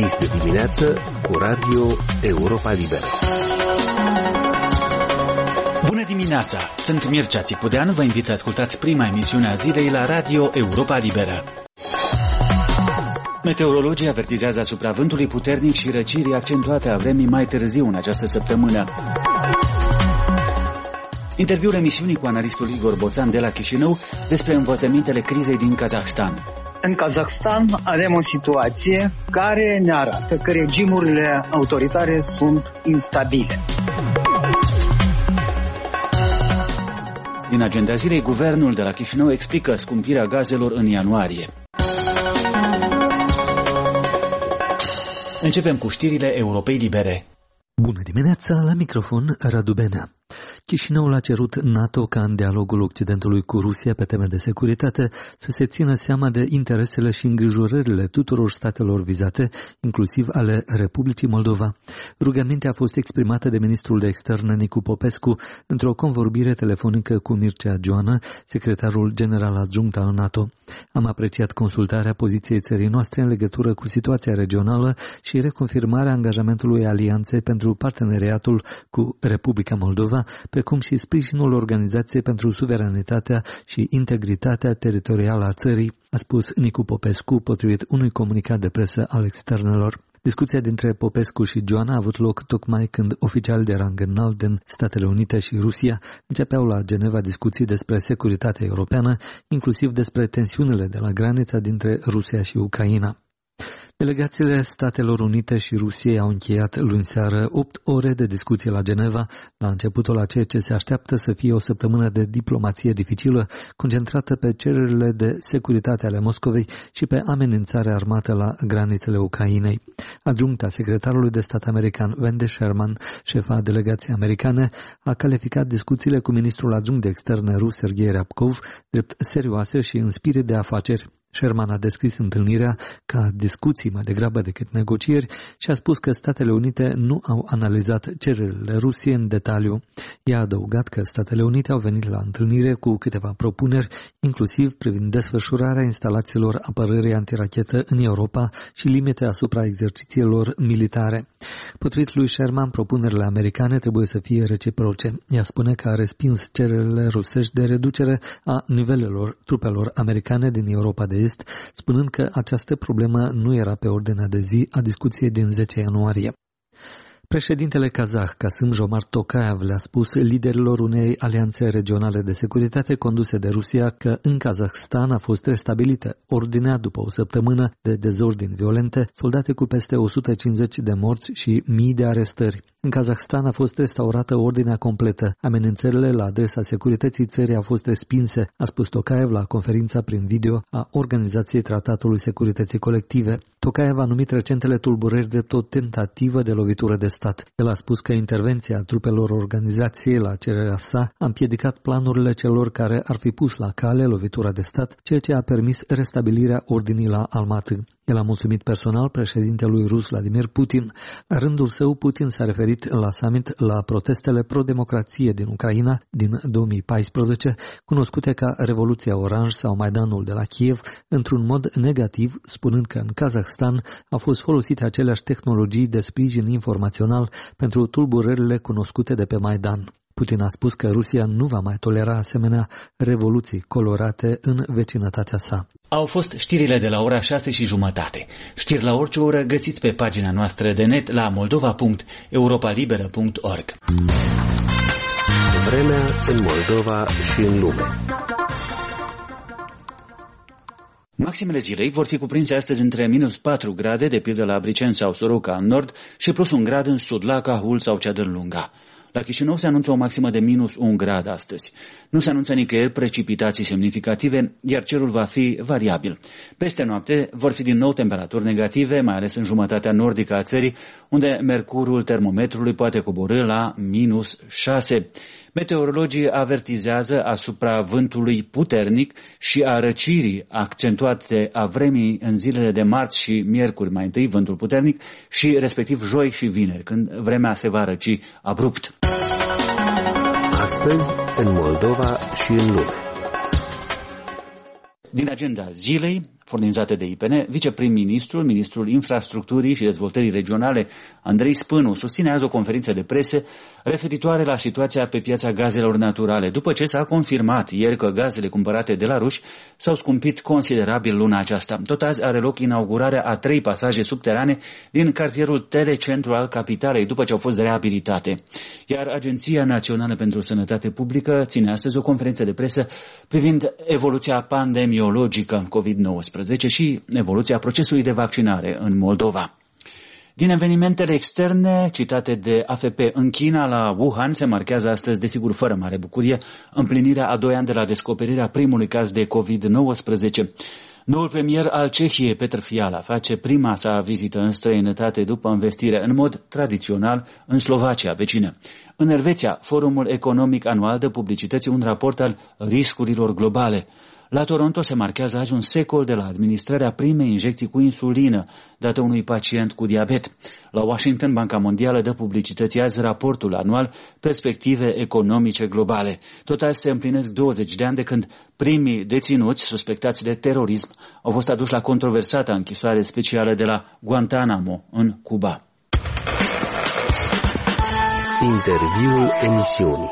Este dimineață cu Radio Europa Liberă. Bună dimineața! Sunt Mircea Țipudeanu, vă invit să ascultați prima emisiune a zilei la Radio Europa Liberă. Meteorologii avertizează asupra vântului puternic și răcirii accentuate a vremii mai târziu în această săptămână. Interviul emisiunii cu analistul Igor Boțan de la Chișinău despre învățămintele crizei din Kazahstan. În Kazahstan avem o situație care ne arată că regimurile autoritare sunt instabile. Din agenda zilei, guvernul de la Chișinău explică scumpirea gazelor în ianuarie. Începem cu știrile Europei Libere. Bună dimineața, la microfon Radu Benea. Chișinăul a cerut NATO ca în dialogul Occidentului cu Rusia pe teme de securitate să se țină seama de interesele și îngrijorările tuturor statelor vizate, inclusiv ale Republicii Moldova. Rugămintea a fost exprimată de ministrul de externe Nicu Popescu într-o convorbire telefonică cu Mircea Joană, secretarul general adjunct al NATO. Am apreciat consultarea poziției țării noastre în legătură cu situația regională și reconfirmarea angajamentului Alianței pentru parteneriatul cu Republica Moldova, precum și sprijinul Organizației pentru Suveranitatea și Integritatea Teritorială a țării, a spus Nicu Popescu, potrivit unui comunicat de presă al externelor. Discuția dintre Popescu și Joana a avut loc tocmai când oficiali de rang înalt din Statele Unite și Rusia începeau la Geneva discuții despre securitatea europeană, inclusiv despre tensiunile de la granița dintre Rusia și Ucraina. Delegațiile Statelor Unite și Rusiei au încheiat luni seară 8 ore de discuție la Geneva, la începutul a ceea ce se așteaptă să fie o săptămână de diplomație dificilă, concentrată pe cererile de securitate ale Moscovei și pe amenințarea armată la granițele Ucrainei. Adjuncta secretarului de stat american Wendy Sherman, șefa delegației americane, a calificat discuțiile cu ministrul adjunct de externe rus Sergei Ryabkov drept serioase și în spirit de afaceri. Sherman a descris întâlnirea ca discuții mai degrabă decât negocieri și a spus că Statele Unite nu au analizat cererile Rusiei în detaliu. Ea a adăugat că Statele Unite au venit la întâlnire cu câteva propuneri, inclusiv privind desfășurarea instalațiilor apărării antirachetă în Europa și limite asupra exercițiilor militare. Potrivit lui Sherman, propunerile americane trebuie să fie reciproce. Ea spune că a respins cererile rusești de reducere a nivelelor trupelor americane din Europa de Est, spunând că această problemă nu era pe ordinea de zi a discuției din 10 ianuarie. Președintele kazah Kassym-Jomart Tokayev le-a spus liderilor unei alianțe regionale de securitate conduse de Rusia că în Kazahstan a fost restabilită ordinea după o săptămână de dezordini violente, soldate cu peste 150 de morți și mii de arestări. În Kazahstan a fost restaurată ordinea completă. Amenințările la adresa securității țării au fost respinse, a spus Tokayev la conferința prin video a Organizației Tratatului Securității Colective. Tokayev a numit recentele tulburări drept o tentativă de lovitură de stat. El a spus că intervenția trupelor organizației la cererea sa a împiedicat planurile celor care ar fi pus la cale lovitura de stat, ceea ce a permis restabilirea ordinii la Almaty. El a mulțumit personal președintelui rus Vladimir Putin. La rândul său, Putin s-a referit la summit la protestele pro-democrație din Ucraina din 2014, cunoscute ca Revoluția Oranj sau Maidanul de la Kiev, într-un mod negativ, spunând că în Kazahstan au fost folosite aceleași tehnologii de sprijin informațional pentru tulburările cunoscute de pe Maidan. Putin a spus că Rusia nu va mai tolera asemenea revoluții colorate în vecinătatea sa. Au fost știrile de la ora 6:30. Știri la orice oră găsiți pe pagina noastră de net la moldova.europalibera.org. Vremea în Moldova și în lume. Maximele zilei vor fi cuprinse astăzi între minus 4 grade, de pildă la Briceni sau Soroca în nord, și plus 1 grad în sud, la Cahul sau Ceadârlunga. La Chișinău se anunță o maximă de minus 1 grad astăzi. Nu se anunță nicăieri precipitații semnificative, iar cerul va fi variabil. Peste noapte vor fi din nou temperaturi negative, mai ales în jumătatea nordică a țării, unde mercurul termometrului poate coborî la minus 6. Meteorologii avertizează asupra vântului puternic și a răcirii accentuate a vremii în zilele de marți și miercuri, mai întâi vântul puternic, și respectiv joi și vineri, când vremea se va răci abrupt. Astăzi, în Moldova și în lume. Din agenda zilei, furnizate de IPN, viceprim-ministrul, ministrul infrastructurii și dezvoltării regionale, Andrei Spânu, susține azi o conferință de presă referitoare la situația pe piața gazelor naturale, după ce s-a confirmat ieri că gazele cumpărate de la ruși s-au scumpit considerabil luna aceasta. Tot azi are loc inaugurarea a 3 pasaje subterane din cartierul Telecentru al capitalei, după ce au fost reabilitate. Iar Agenția Națională pentru Sănătate Publică ține astăzi o conferință de presă privind evoluția pandemiologică COVID-19 și evoluția procesului de vaccinare în Moldova. Din evenimentele externe citate de AFP în China, la Wuhan, se marchează astăzi, desigur fără mare bucurie, împlinirea a 2 ani de la descoperirea primului caz de COVID-19. Noul premier al Cehiei, Petr Fiala, face prima sa vizită în străinătate după învestire în mod tradițional în Slovacia, vecină. În Elveția, Forumul Economic Anual dă publicității un raport al riscurilor globale. La Toronto se marchează azi un secol de la administrarea primei injecții cu insulină dată unui pacient cu diabet. La Washington, Banca Mondială dă publicității azi raportul anual Perspective economice globale. Tot azi se împlinesc 20 de ani de când primii deținuți suspectați de terorism au fost aduși la controversata închisoare specială de la Guantanamo, în Cuba. Interviul emisiunii.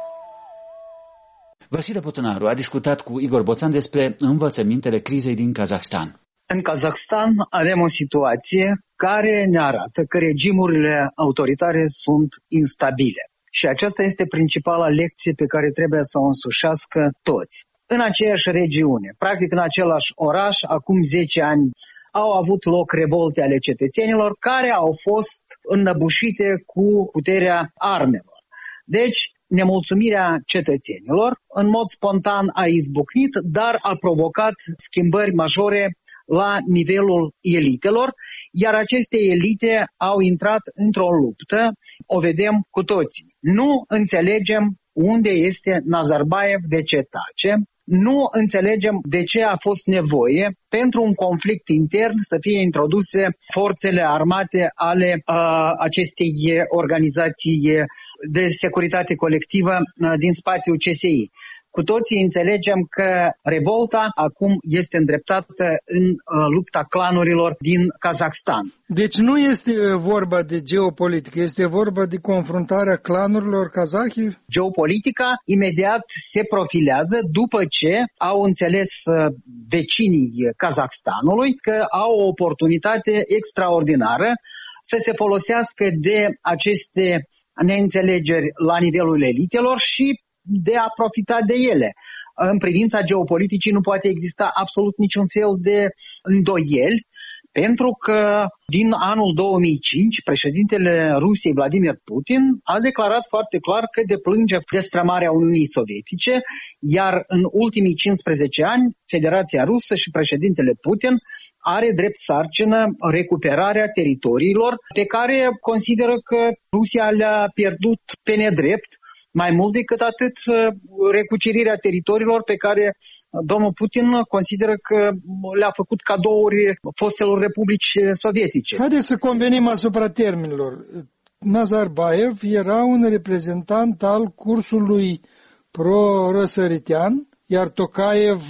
Vasile Potănaru a discutat cu Igor Boțan despre învățămintele crizei din Kazahstan. În Kazahstan avem o situație care ne arată că regimurile autoritare sunt instabile. Și aceasta este principala lecție pe care trebuie să o însușească toți. În aceeași regiune, practic în același oraș, acum 10 ani, au avut loc revolte ale cetățenilor care au fost înnăbușite cu puterea armelor. Deci, nemulțumirea cetățenilor, în mod spontan a izbucnit, dar a provocat schimbări majore la nivelul elitelor, iar aceste elite au intrat într-o luptă, o vedem cu toții. Nu înțelegem unde este Nazarbayev, de ce tace, nu înțelegem de ce a fost nevoie pentru un conflict intern să fie introduse forțele armate ale acestei organizații de securitate colectivă din spațiul CSI. Cu toții înțelegem că revolta acum este îndreptată în lupta clanurilor din Kazahstan. Deci nu este vorba de geopolitică, este vorba de confruntarea clanurilor kazahi? Geopolitica imediat se profilează după ce au înțeles vecinii Kazahstanului că au o oportunitate extraordinară să se folosească de aceste neînțelegeri la nivelul elitelor și de a profita de ele. În privința geopoliticii nu poate exista absolut niciun fel de îndoieli, pentru că din anul 2005 președintele Rusiei Vladimir Putin a declarat foarte clar că deplânge destrămarea Uniunii Sovietice, iar în ultimii 15 ani Federația Rusă și președintele Putin are drept sarcină recuperarea teritoriilor pe care consideră că Rusia le-a pierdut pe nedrept. Mai mult decât atât, recucerirea teritoriilor pe care domnul Putin consideră că le-a făcut cadouri fostelor republici sovietice. Haideți să convenim asupra termenilor. Nazarbayev era un reprezentant al cursului pro-răsăritean, iar Tokayev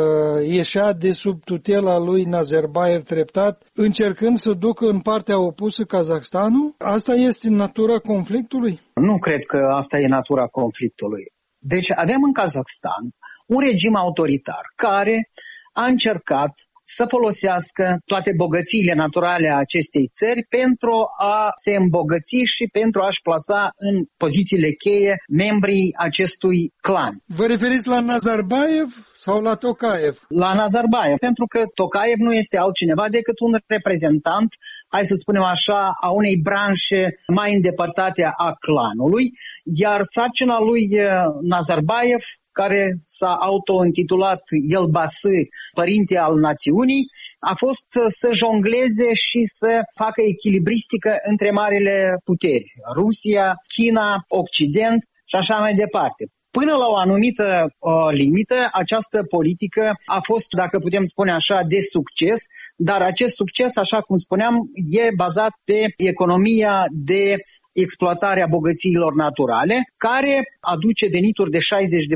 ieșea de sub tutela lui Nazarbayev treptat, încercând să ducă în partea opusă Kazahstanul? Asta este natura conflictului? Nu cred că asta e natura conflictului. Deci avem în Kazahstan un regim autoritar care a încercat să folosească toate bogățiile naturale a acestei țări pentru a se îmbogăți și pentru a-și plasa în pozițiile cheie membrii acestui clan. Vă referiți la Nazarbayev sau la Tokayev? La Nazarbayev, pentru că Tokayev nu este altcineva decât un reprezentant, hai să spunem așa, a unei branșe mai îndepărtate a clanului, iar sarcina lui Nazarbayev, care s-a auto-intitulat Elbasy, părinte al națiunii, a fost să jongleze și să facă echilibristică între marile puteri, Rusia, China, Occident și așa mai departe. Până la o anumită limită, această politică a fost, dacă putem spune așa, de succes, dar acest succes, așa cum spuneam, e bazat pe economia de exploatarea bogățiilor naturale, care aduce venituri de 60%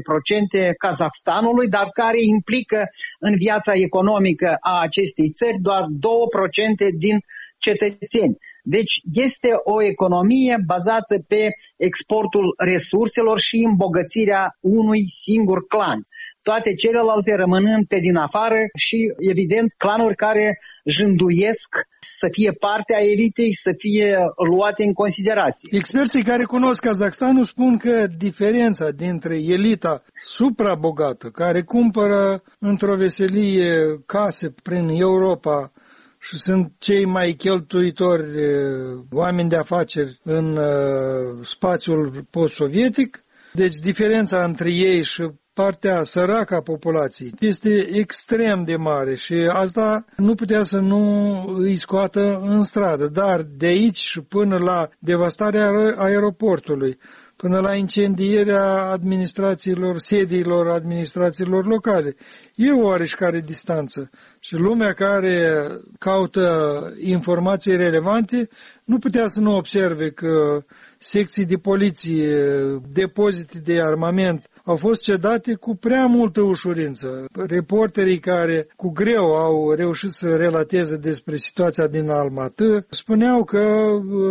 Kazahstanului, dar care implică în viața economică a acestei țări doar 2% din cetățeni. Deci este o economie bazată pe exportul resurselor și îmbogățirea unui singur clan. Toate celelalte rămânând pe din afară și, evident, clanuri care jânduiesc să fie parte a elitei, să fie luate în considerație. Experții care cunosc Kazahstanul spun că diferența dintre elita suprabogată, care cumpără într-o veselie case prin Europa și sunt cei mai cheltuitori oameni de afaceri în spațiul post-sovietic, deci diferența între ei și partea săracă a populației este extrem de mare și asta nu putea să nu îi scoată în stradă. Dar de aici până la devastarea aeroportului, până la incendierea administrațiilor, sediilor administrațiilor locale, e o oareșcare distanță. Și lumea care caută informații relevante nu putea să nu observe că secții de poliție, depozite de armament au fost cedate cu prea multă ușurință. Reporterii care cu greu au reușit să relateze despre situația din Almatı spuneau că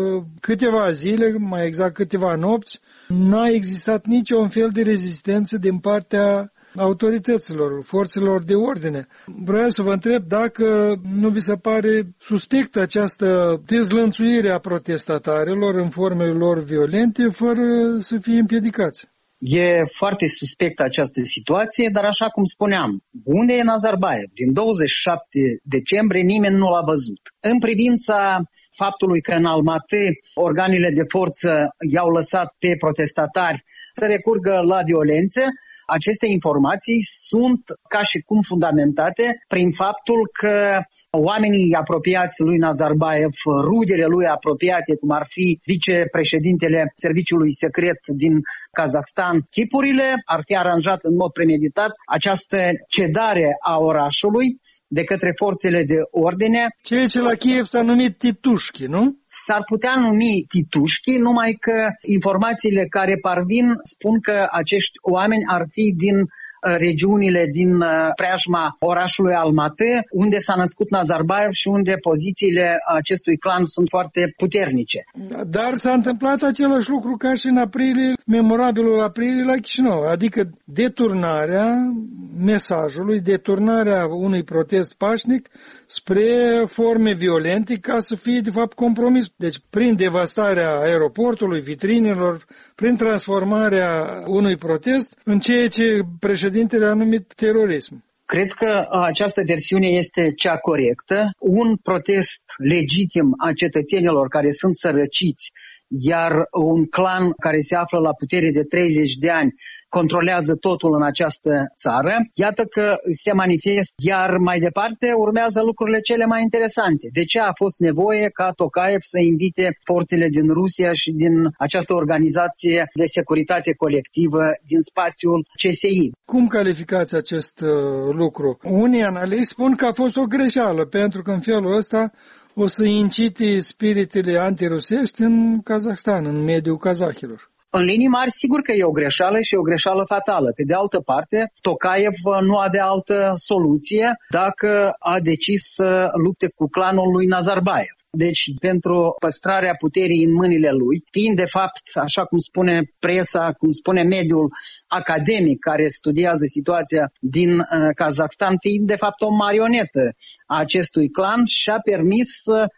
câteva zile, mai exact câteva nopți, n-a existat niciun fel de rezistență din partea autorităților, forțelor de ordine. Vreau să vă întreb dacă nu vi se pare suspectă această dezlănțuire a protestatarilor în formele lor violente fără să fie împiedicați. E foarte suspectă această situație, dar așa cum spuneam, unde e Nazarbayev? Din 27 decembrie nimeni nu l-a văzut. În privința faptului că în Almatı organele de forță i-au lăsat pe protestatari să recurgă la violențe, aceste informații sunt ca și cum fundamentate prin faptul că oamenii apropiați lui Nazarbayev, rudele lui apropiate, cum ar fi vicepreședintele Serviciului Secret din Kazahstan, chipurile, ar fi aranjat în mod premeditat această cedare a orașului de către forțele de ordine. Ceea ce la Kiev s-a numit titușchi, nu? S-ar putea numi titușchi, numai că informațiile care parvin spun că acești oameni ar fi din regiunile din preajma orașului Almatı, unde s-a născut Nazarbayev și unde pozițiile acestui clan sunt foarte puternice. Dar s-a întâmplat același lucru ca și în aprilie, memorabilul aprilie la Chișinău, adică deturnarea mesajului, deturnarea unui protest pașnic spre forme violente ca să fie de fapt compromis. Deci prin devastarea aeroportului, vitrinelor, prin transformarea unui protest în ceea ce președintele a numit terorism. Cred că această versiune este cea corectă. Un protest legitim a cetățenilor care sunt sărăciți, iar un clan care se află la putere de 30 de ani controlează totul în această țară. Iată că se manifestă, iar mai departe urmează lucrurile cele mai interesante. De ce a fost nevoie ca Tokayev să invite forțele din Rusia și din această organizație de securitate colectivă din spațiul CSI? Cum calificați acest lucru? Unii analiști spun că a fost o greșeală, pentru că în felul ăsta o să incite spiritele antirusești în Kazahstan, în mediul kazahilor. În linii mari, sigur că e o greșeală și o greșeală fatală. Pe de altă parte, Tokayev nu avea altă soluție dacă a decis să lupte cu clanul lui Nazarbayev. Deci, pentru păstrarea puterii în mâinile lui, fiind de fapt, așa cum spune presa, cum spune mediul academic care studiază situația din Kazahstan, fiind de fapt o marionetă a acestui clan, și-a permis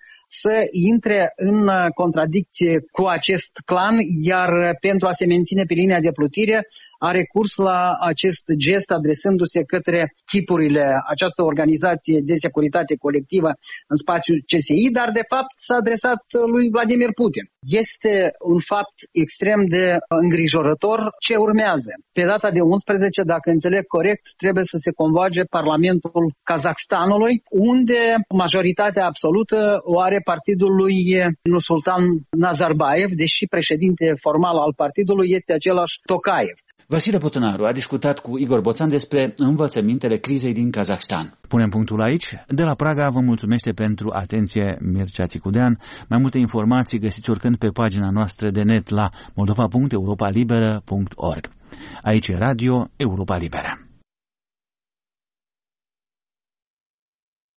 să intre în contradicție cu acest clan, iar pentru a se menține pe linia de plutire a recurs la acest gest adresându-se către chipurile, această organizație de securitate colectivă în spațiul CSI, dar de fapt s-a adresat lui Vladimir Putin. Este un fapt extrem de îngrijorător ce urmează. Pe data de 11, dacă înțeleg corect, trebuie să se convoage Parlamentul Kazahstanului, unde majoritatea absolută o are partidul lui Nursultan Nazarbayev, deși președinte formal al partidului este același Tokayev. Vasile Potânaru a discutat cu Igor Boțan despre învățămintele crizei din Kazahstan. Punem punctul aici. De la Praga vă mulțumește pentru atenție Mircea Țicudean. Mai multe informații găsiți oricând pe pagina noastră de net la moldova.europalibera.org. Aici e Radio Europa Liberă.